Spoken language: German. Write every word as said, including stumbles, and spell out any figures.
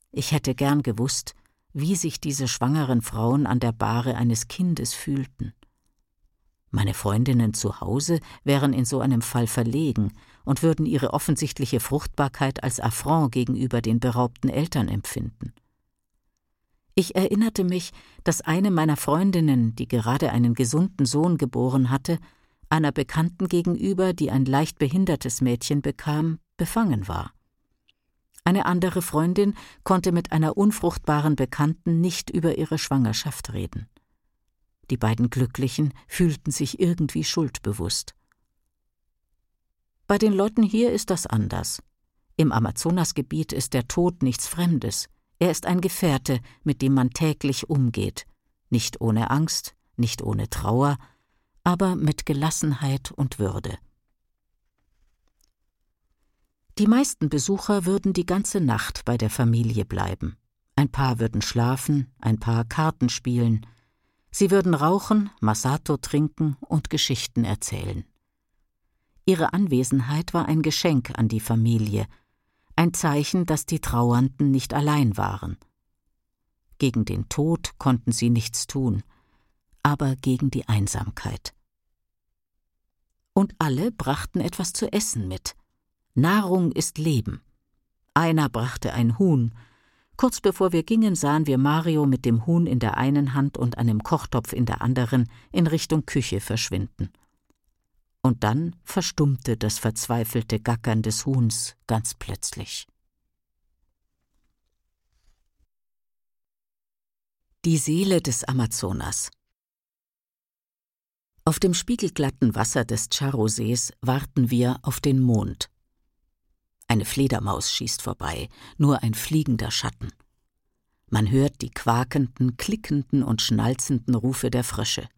Ich hätte gern gewusst, wie sich diese schwangeren Frauen an der Bahre eines Kindes fühlten. Meine Freundinnen zu Hause wären in so einem Fall verlegen und würden ihre offensichtliche Fruchtbarkeit als Affront gegenüber den beraubten Eltern empfinden. Ich erinnerte mich, dass eine meiner Freundinnen, die gerade einen gesunden Sohn geboren hatte, einer Bekannten gegenüber, die ein leicht behindertes Mädchen bekam, befangen war. Eine andere Freundin konnte mit einer unfruchtbaren Bekannten nicht über ihre Schwangerschaft reden. Die beiden Glücklichen fühlten sich irgendwie schuldbewusst. Bei den Leuten hier ist das anders. Im Amazonasgebiet ist der Tod nichts Fremdes. Er ist ein Gefährte, mit dem man täglich umgeht. Nicht ohne Angst, nicht ohne Trauer, aber mit Gelassenheit und Würde. Die meisten Besucher würden die ganze Nacht bei der Familie bleiben. Ein paar würden schlafen, ein paar Karten spielen. Sie würden rauchen, Masato trinken und Geschichten erzählen. Ihre Anwesenheit war ein Geschenk an die Familie, ein Zeichen, dass die Trauernden nicht allein waren. Gegen den Tod konnten sie nichts tun, aber gegen die Einsamkeit. Und alle brachten etwas zu essen mit. Nahrung ist Leben. Einer brachte ein Huhn. Kurz bevor wir gingen, sahen wir Mario mit dem Huhn in der einen Hand und einem Kochtopf in der anderen in Richtung Küche verschwinden. Und dann verstummte das verzweifelte Gackern des Huhns ganz plötzlich. Die Seele des Amazonas. Auf dem spiegelglatten Wasser des Charro-Sees warten wir auf den Mond. Eine Fledermaus schießt vorbei, nur ein fliegender Schatten. Man hört die quakenden, klickenden und schnalzenden Rufe der Frösche.